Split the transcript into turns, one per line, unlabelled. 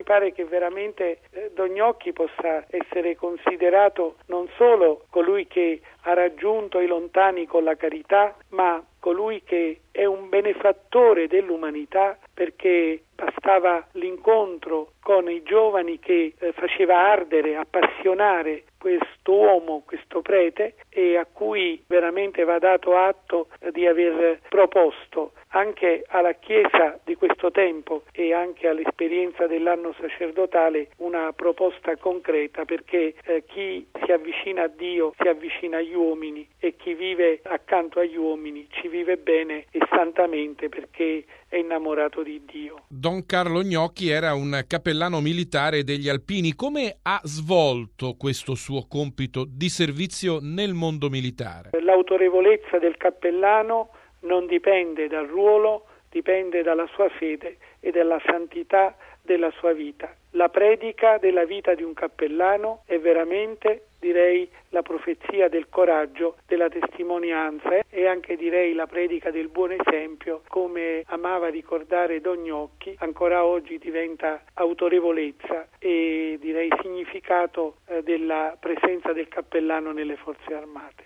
pare che veramente Don Gnocchi possa essere considerato non solo colui che ha raggiunto i lontani con la carità, ma colui che è un benefattore dell'umanità, perché bastava l'incontro con i giovani che faceva ardere, appassionare questo uomo, questo prete, e a cui veramente va dato atto di aver proposto anche alla Chiesa di questo tempo e anche all'esperienza dell'anno sacerdotale una proposta concreta, perché chi si avvicina a Dio si avvicina agli uomini, e chi vive accanto agli uomini ci vive bene e santamente perché è innamorato di Dio.
Don Carlo Gnocchi era un cappellano militare degli Alpini. Come ha svolto questo suo compito di servizio nel mondo militare?
L'autorevolezza del cappellano non dipende dal ruolo, dipende dalla sua fede e dalla santità della sua vita. La predica della vita di un cappellano è veramente, direi, la profezia del coraggio, della testimonianza e anche, direi, la predica del buon esempio, come amava ricordare Don Gnocchi. Ancora oggi diventa autorevolezza e, direi, significato della presenza del cappellano nelle forze armate.